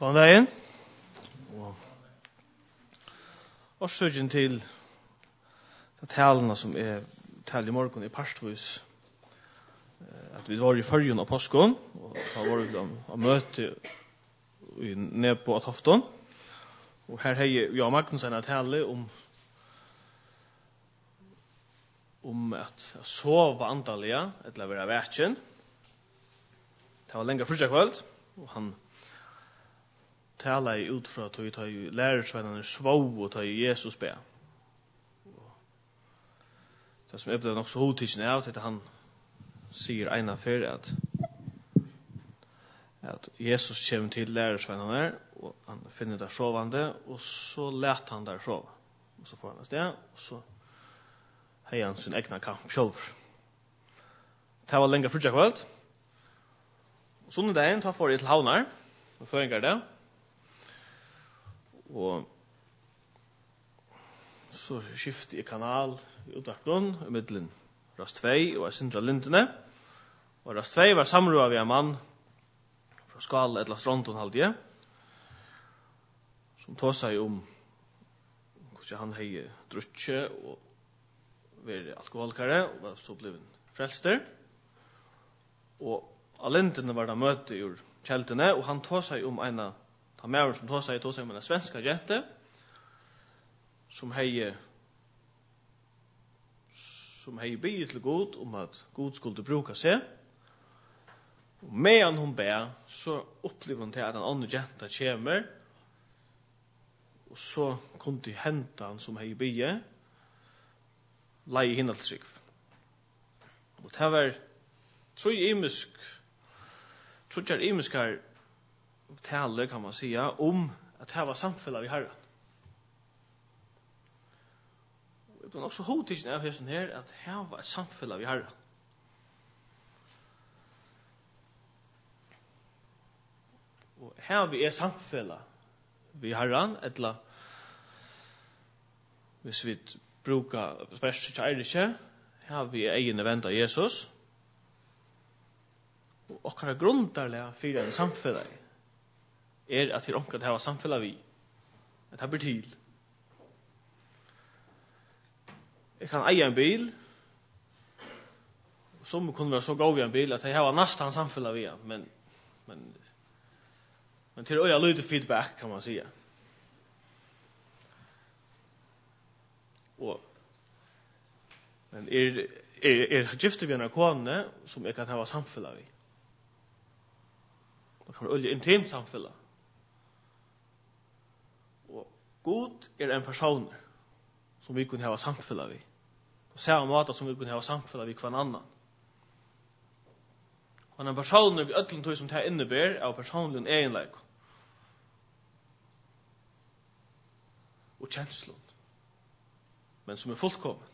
God dagen. Og søgjen til talene som tal I morgen I parstvis at vi var I førjen av påskon og da var vi å møte ned på Tofton og her har jeg og Magnus en tale om at sova andalega eller være vætjen. Det var lenge første kveld og han tala I ut fra at vi tar lærersvennerne svov og tar Jesus be. Det som ble nok så hodtidsen av til at han sier ena for at Jesus kommer til lærersvennerne og han finner der sovande og så let han der sova. Og så får han et sted og så har han sin egna kamp selv. Det var lenge første kveld. Sundedagen tar for I til Havnar og føringer det. Og så skiftet I kanal I utvartblån I middelen Rast 2 og Sindra Lindene. Og Rast 2 var samråd av en mann fra Skala eller Stronton halvdige som tog seg om hvordan han hei drutje og vært alkoholkare og var så blevet frelster. Og av Lindene var det møte I kjeltene og han tog seg om en han med som tog seg om en svenska jente som hei bygget til Gud om at Gud skulle bruka seg. Og medan hun be, så opplever hun til at en annen jente kommer og så kunne de hente han som hei bygget leie hinaltrykv. Og det var tror jeg imiskar taler kan man säga om att det var samfället vi Herren. Det var också hodtidsen av hesten her at det var ett samfället vi Herren. Og her vi samfället vi Herren, eller hvis vi brukar spørsmål til Eirikje, her vi egen vent av Jesus, og okkara grundarlega fyrir en samfället at det omkring det var samfellet vi. At det blir til. Jeg kan eie en bil. Som kunne være så god i en bil at jeg har nesten samfellet vi. Men til å gjøre lite feedback kan man sige. Men gifter vi en kone som jeg kan ha samfellet vi. Det kan være intimt samfellet. God en person som vi kunne ha samfunnet vi. På samme måte som vi kunne ha samfunnet vi hver annan. Og en person vi ødelen tog som det innebär av personlig egenleik. Og kjenslun. Men som fullkommen.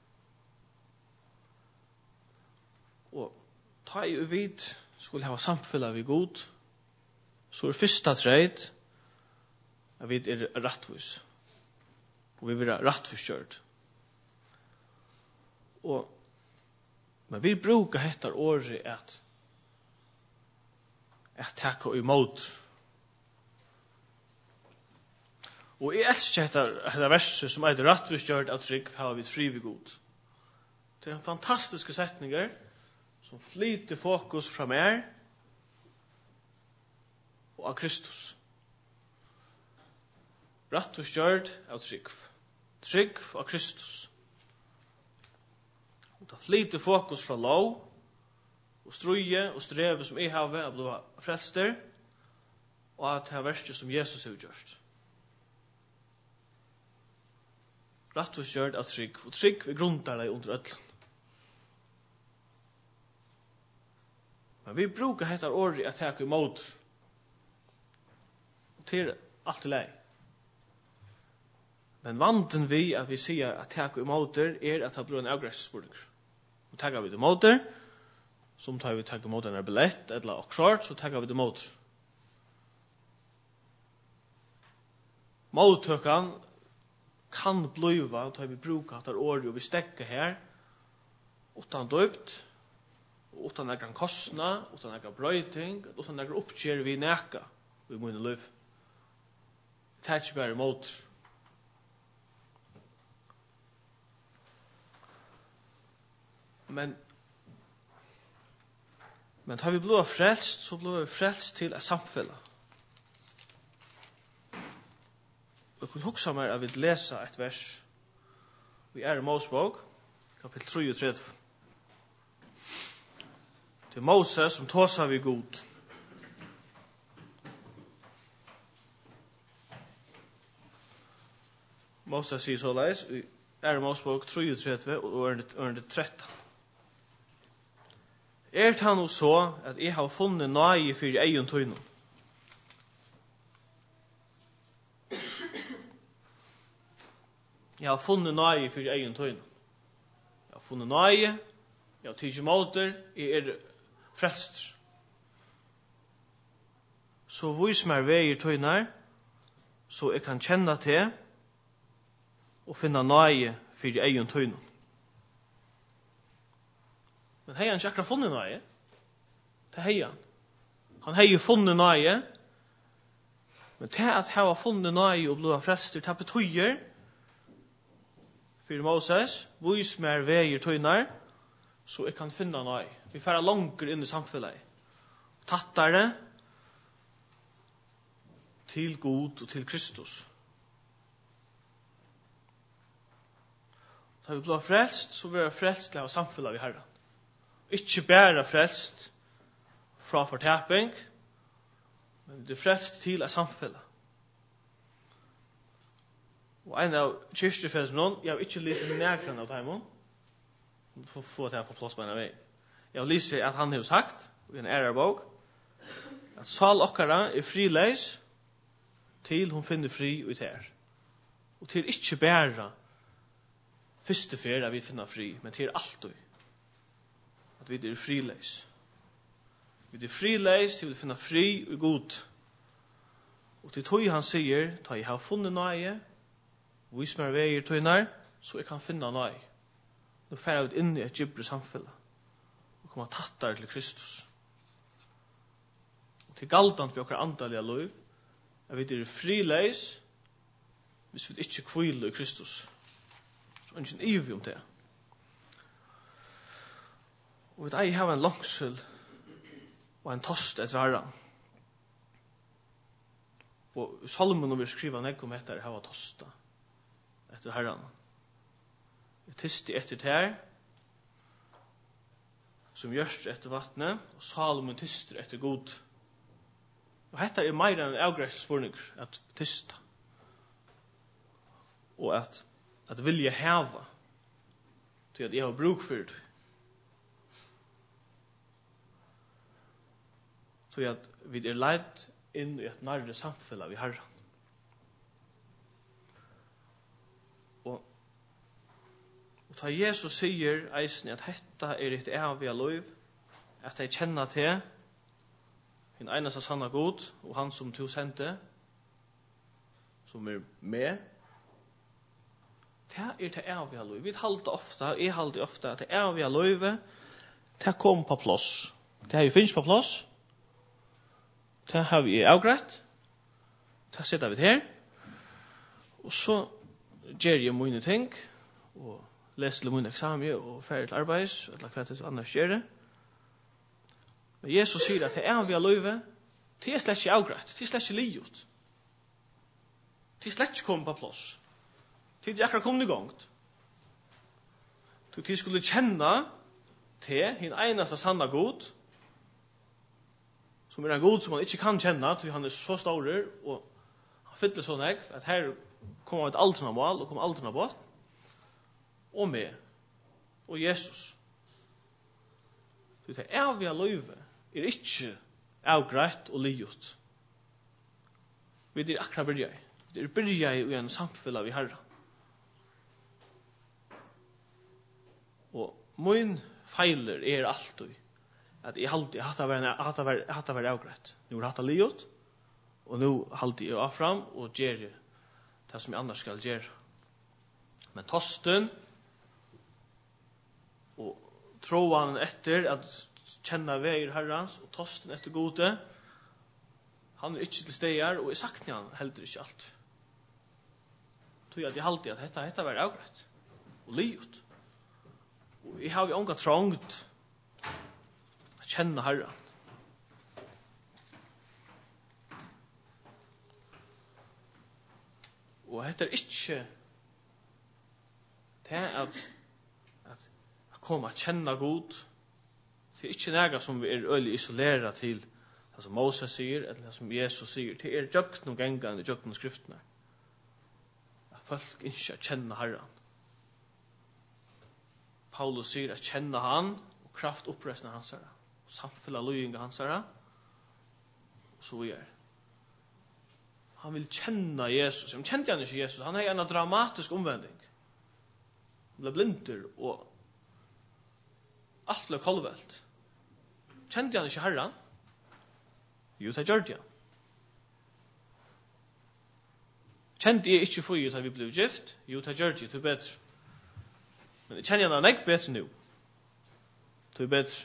Og ta I vid skulle ha samfunnet vi god. Så første treit at vi rattvis. Og vi vil rattforskjørt. Men vi brukar hettar året at takka imot. Og jeg elsker hettar verset som er rattforskjørt at trygg har vi fri ved god. Det en fantastiske setninger som flyter fokus fra mer og av Kristus. Rattforskjørt av trygg. Trygg av Kristus. Og det flyter fokus fra lov og struje og streve som jeg har av blå frelster og at det er verset som Jesus har gjort. Rattforskjørt av trygg. Og trygg vi grunnar deg under ødlen. Men vi brukar hettar året at takk imot til alt i lei. Men vanten vi at vi sier at takk imot at det blir en avgressspurning. Og takkar vi det imot som tar vi takk imot en billett eller okkshort, så takkar vi det imot. Mottøkan kan bliva og tar vi bruka at året og vi stekker her utan døpt utan nekran kostna, utan nekran brøyting, utan nekran oppkjær vi neka i munne liv. Det er ikke bare imot. Men tar vi blod frelst, så blir vi frelst til et samfunn. Og kunne huske meg at vi leser et vers i Mosebok, kapittel 33. Til Moses som tåser vi god. Moses sier så leis, i Mosebok 33 og ørende 13. Det han og så at jeg har funnet nøye for egen tøynen. Jeg har funnet nøye for egen tøynen. Jeg har funnet nøye, jeg har tidlig måter, jeg frelster. Så vis meg veier tøyner, så jeg kan kjenne til og finne nøye for egen tøynen. Men hei han ikke akkurat funnet nøye. Det hei han. Han hei funnet nøye. Men til at han har funnet nøye og blod frelster, det betyr for Moses, vis mer veier tøyner, så jeg kan finne nøye. Vi færer langt inn i samfunnet. Tattere til God og til Kristus. Da vi blod frelst, så blir vi frelst til å ha samfunnet vi Herren. Ikke bare frelst fra fortaping, men det er frelst til et samfunn. Og en av kyrkjefellene, jeg har ikke lyst nærkene av Taimon, for å få det på plass på en av vei. Jeg har lyst at han har sagt, i en bok, at sal okkara frileis til hun finner fri ut her. Og til ikke bare første ferie vi finner fri, men til alltid. At vi frileis. Vi frileis til vi finner fri og god. Og til tog han sier, ta jeg har funnet nøye, vis meg veier tøyner, så jeg kan finne nøye. Nå fer jeg ut inn i et gybre samfunn, og kommer tattere til Kristus. Og til galtant vi okkar andalige lov, at vi frileis, hvis vi ikke kviler i Kristus. Så er det ikke en ivig om det. Og vi ei har en langsel og en tost etter Herren. Og Salmen vil skrive nek om etter hava tosta etter Herren. Jeg tysti etter ter som gjørst etter vattnet, og Salmen tyster etter god. Og dette er mer enn en avgressspurning at tysta. Og at vilja heva til at jeg har bruk for det. Så at vi leid inn i et nærre samfunn vi Herren. Og ta Jesus sier eisen at dette er et evig lov, at jeg kjenner til en eneste sanne god, og han som to sendte, som er med. Det er det evige lov. Vi halte ofte, jeg halte ofte, at det evige lov, det kom på plass. Det har vi finnes på plass. Det har vi avgreit. Det setter vi her. Og så gjør jeg mine ting, og leser til mine eksamen, og ferdig til arbeids, eller hva det annars gjør det. Men Jesus sier at det er vi av løyve, det er slett ikke avgreit, det er slett ikke livet. Det er slett ikke kommet på plass. Det er akkurat kommet i gang. Så de skulle kjenne til hin eneste sanne god, som er en god som man ikke kan kjenne, til han er så stor, og han fyller sånn at her kommer et aldrende mål, og kommer aldrende båt, og med, og Jesus. Så det er vi av løyve, er ikke avgreit og livet. Vi er akkurat byrja i. Det er byrja i en samfunn vi Herren. Og min feiler er alltid at jeg alltid hatt å være avgreit. Nå har hatt å livet, og nå halte jeg av fram og gjør det som jeg annars skal gjøre. Men tosten og troen etter at kjenne veier Herrens og tosten etter gode, han er ikke til steder, og jeg sagt han heller ikke alt. tog jag alltid att detta var avgrätt och livet. Och jag har ju ångat trångt att känna Herren. Og dette ikke det at komme å kjenne god. Det ikke noe som vi øyelig isoleret til det som Moses sier, eller det som Jesus sier. Det jøkken og gengene, jøkken og skriftene. At folk ikke kjenner Herren. Paulus sier at kjenne han, og kraft oppreisende hans herre, og samfunnet løyinga hans herre, og så videre. Han vill känna Jesus. Han kände han inte Jesus. Han har en dramatisk omvändning. Han blev blinder och allt blev kolvelt. Kände han inte Herren? Jo, det gjorde han. Kände jag inte för att vi blev gift? Jo, det gjorde jag. Det är bättre. Men kände han inte bättre nu? Det är bättre.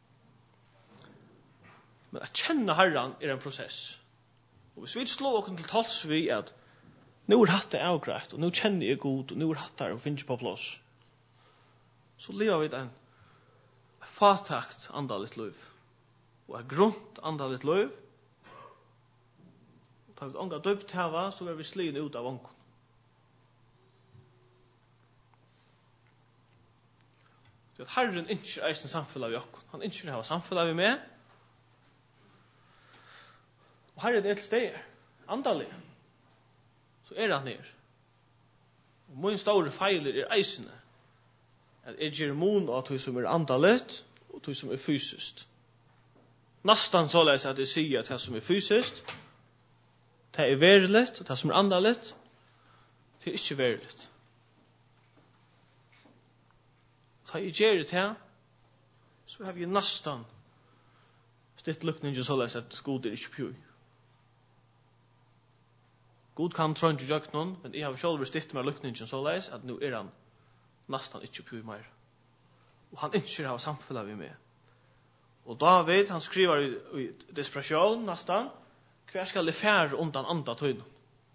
Men att känna Herren är en process. Og hvis vi ikke slår oss til tals vi at nå hatt det avgreit, og nå kjenner jeg god, og nå hatt det og finner på plass, så lever vi en fatakt andaligt liv, og et grunt andaligt liv. Tar vi ånga døpt hava, så er vi slien ut av ången. Så at Herren ikke eisen samfunnet vi åkken. Han ikke har samfunnet vi med, og Herren til steg, andalig, så han her. Og min store feiler eisene, at jeg gjør mon av det som andaligt, og det som fysiskt. Nastan så leis at jeg sier at det som fysiskt, det veriligt, og det som andaligt, det ikke veriligt. Ta jeg gjør det her, så har vi nastan stitt lukningen så leis at god ikke pjøy. God kan tro ikke gjøre noen, men jeg har selv stitt med lukningen så leis at nå han nesten ikke pjøy mer. Og han ikke har samfunnet vi med. Og David, han skriver i desperasjon nesten, hver skal det fære undan andre tøyne?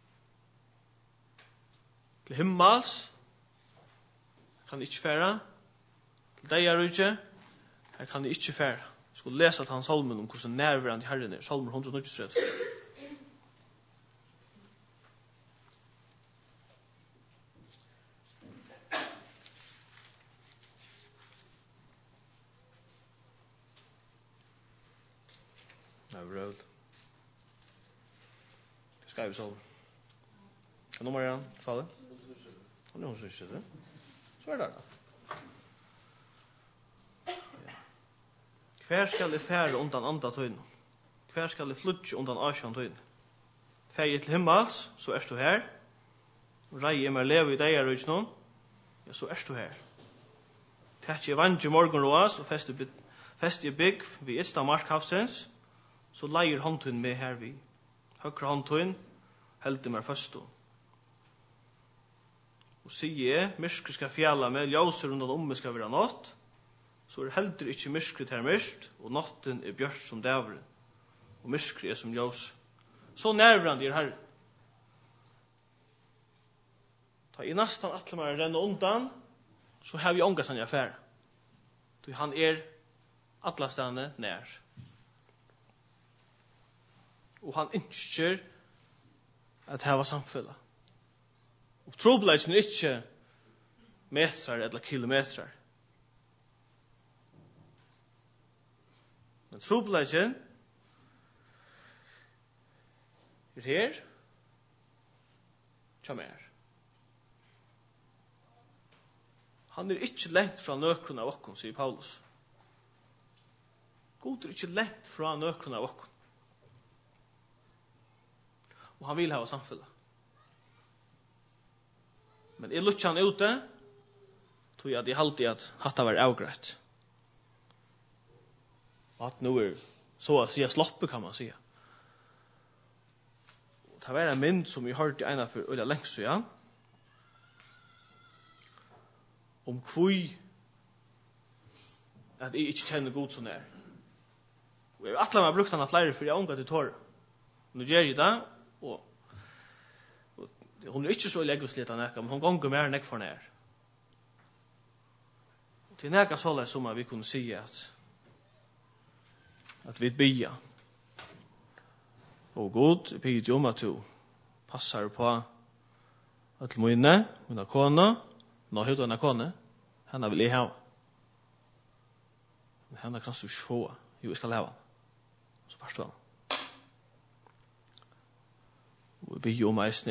Til himmels kan det ikke fære. Til deg er ikke, her kan det ikke fære. Jeg skulle lese til hans salmen om hvordan nærværende Herren er. Salmer 193. Rød. Skal vi så? Hva nummer er han? Falle? Han er hos ikke det. Så det da. Hver skal det fære undan andre tøyne? Hver skal det flutje undan asjan tøyne? Fære til himmels, så er du her. Reie meg leve i deg er ikke noen. Ja, så er du her. Tætje vanje morgenroas og feste bygg ved Idstad Markhavsens. Så leier håndtun med her vi. Høyre håndtun heldur meg først. Og sier jeg, myrskri skal fjalla med, ljøser undan omme skal være natt, så er heldur ikke myrskri til myrst, og natten er bjørst som dævren, og myrskri er som ljøs. Så nærvrande er Herren. Ta i nastan atle meg renne undan, så har vi ångas han i affære. Han er atlastane nær. Og han ønsker at det var samfunnet. Og trobladjen er ikke metrar eller kilometrar. Men trobladjen er her, som er. Han er ikke lengt fra nøkron av okkon, sier Paulus. God er ikke lengt fra nøkron av okkon. Og han vil ha samfunnet. Men jeg lukker han ute, tror jeg at jeg alltid at hatt var avgreit. Og at nå er så å si sloppe, kan man si. Det var en mynd som vi hørte ena for øyla lengst, ja. Om kvui at jeg ikke kjenner god som det er. Og jeg atler meg brukt han at flere for jeg omgatt i tåret. Nå gjør jeg det, og hon ikke så leggslitt av nekka, men hon gonger mer nekk for nær. Til nekka såla som vi kunne si at vi bia. Og god, jeg bygger om at du passar på at mina kone, nå høyde henne kone, henne vil jeg ha. Men henne kan du ikke få. Jo, jeg skal leve. Så forstår han. Og jeg bygger om eisne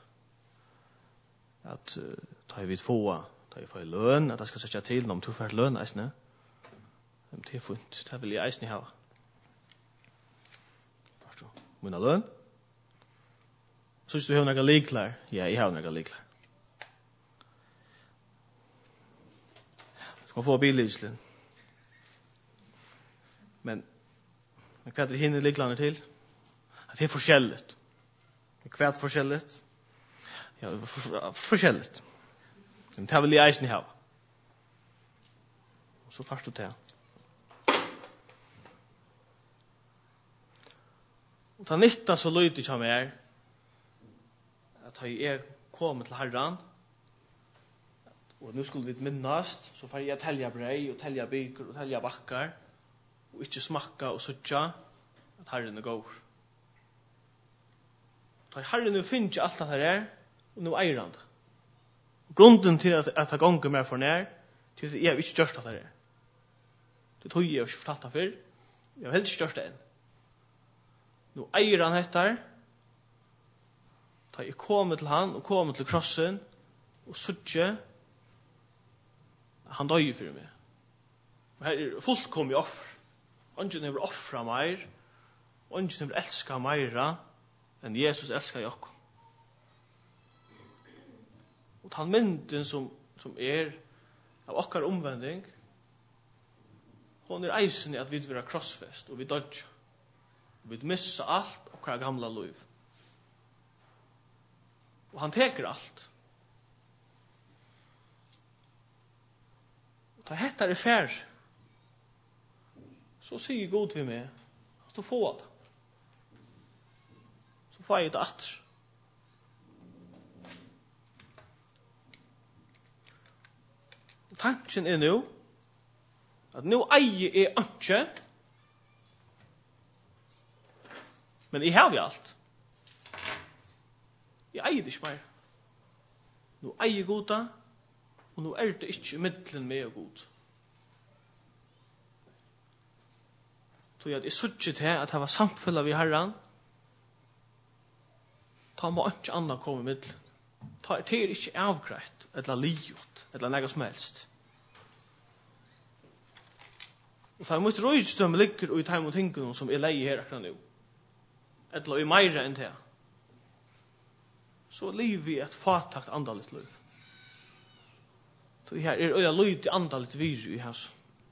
at ta vi få, ta vi få løn, at jeg skal sette til om du får løn eisne. Men det funnet, det vil jeg eisne ha. Forstår. Mina løn. Så hvis du har noen liklar, ja, jeg har noen liklar. Skal få billigslinn. Men hva er hinne liklarne til? At det er forskjelligt. Hva er forskjelligt? Ja, forskjelligt. Men det vil jeg eisen ha. Og så først du til. Og ta nytta så løyde som er at jeg kommet til Herren, og nu skulle vi minnast, så får jeg telja brei, og telja bygger, og telja bakkar, og ikke smakka og suttja at Herren er går. Da Herren nu finner ikke alt det her, og nu eier han det. Grunden til at jeg gonger mer for nær, til at jeg har ikke gjørst det her. Det tog jeg ikke fortalt det før, jeg har helt ikke gjørst det enn. Nu eier han hettar, da jeg kommer til han, og kommer til krossen, og suttje, han døy for meg. Og her er fullkomlig offer. Ongen har offra meir, ongen har elska meira, enn Jesus elskar jokk. Og den mynden som er av okkar omvending, hon er eisen i at vi vil ha krossfest, og vi dodja. Vi vil missa alt okkar gamla liv. Og han teker alt. Og da hettar er fær, så sier God vi meg at du får det. Så får jeg det atter. Og tanken er nå at nå eier jeg ikke, men jeg har jo alt. Jeg eier det ikke mer. Nå eier God det, og nå er det ikke i middelen med og God. Så jeg suttet til at det var samfunnet vi Herren, ta må ikke annet komme i middelen. Ta er til ikke avgreit, eller livet, eller noe som helst. Og så er mitt røydstømme ligger i time og tingene som er leie her akkurat nå. Eller i meira enn det. Så lever vi et fatakt andaligt liv. Så her er øya lyd til andaligt viru i hans.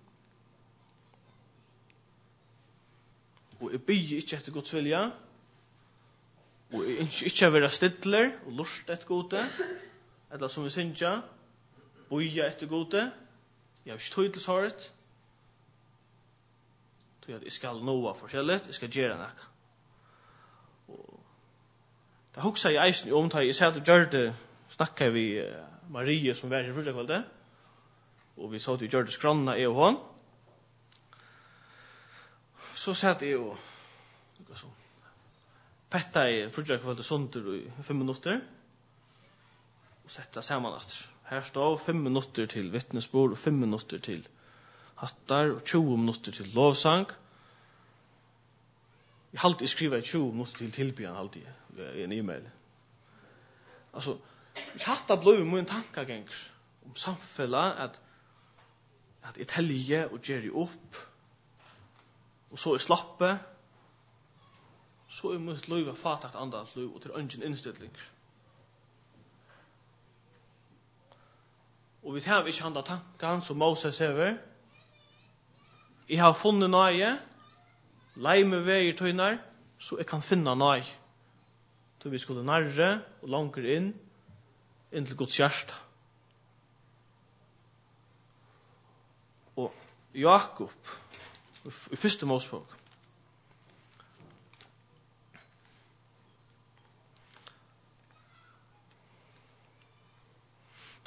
Og jeg bygger ikke etter Guds vilja, og jeg ønsker ikke å være stidler og lust etter gode, eller som vi synsja, bøya etter gode, jeg har ikke tøydelshåret, så jeg skal noe forskjellig, jeg skal gjøre noe. Da hugsa jeg eisen om da jeg satt og gjør det, snakket vi Marie som var her første kvallet, og vi satt og gjør det skranna jeg og hon. Så satt jeg og petta i første kvallet sunder i 5 minutter, og setta saman at her står 5 minutter til vittnesbord, og 5 minutter til hattar, og 20 minutter til lovsang. Jeg halte jeg skriva 20 minutter til tilbyan halte i en e-mail. Altså, jeg hatta blod min tankeganger om samfellet at jeg telje og gjer opp, og så er slappe, så er mitt liv fatagt andalt liv, og til ønsken innstilling. Og vi har ikke handa tanken som Moses hever. Jeg har funnet nøye, lei med veier tøyner, så jeg kan finne nøy. Så vi skulle nærre og langer inn til Guds hjerte. Og Jakob, i første Mosebok,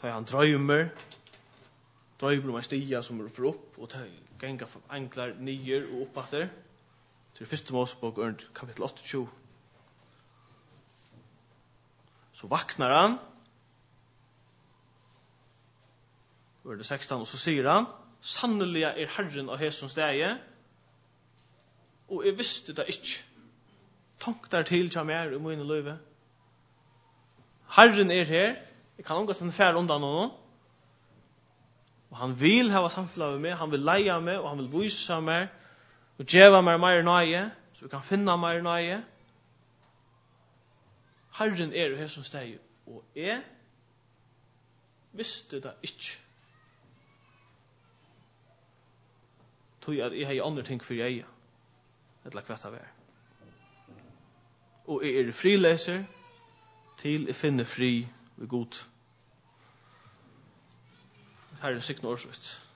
tar han drømmer om en stia som for opp, og tar genga anklar nyer og oppatter, til første Mosebok, kapittel 28. Så vaknar han, det 16, og så sier han, sannelig Herren av Hesum stegi, og jeg visste det ikke. Tank der til kjem jeg i mine løyve. Herren her, jeg kan omgå den fær undan honom, og han vil ha samfunnet med meg, han vil leie meg, og han vil vise meg, og gjøre meg mer nøye, så vi kan finne mer nøye. Herren i Hesum stegi, og jeg visste det ikke. Tog jeg har andre ting for jeg, eller kvart av og jeg frileser til jeg finner fri ved god. Herren sikkert årsvitt.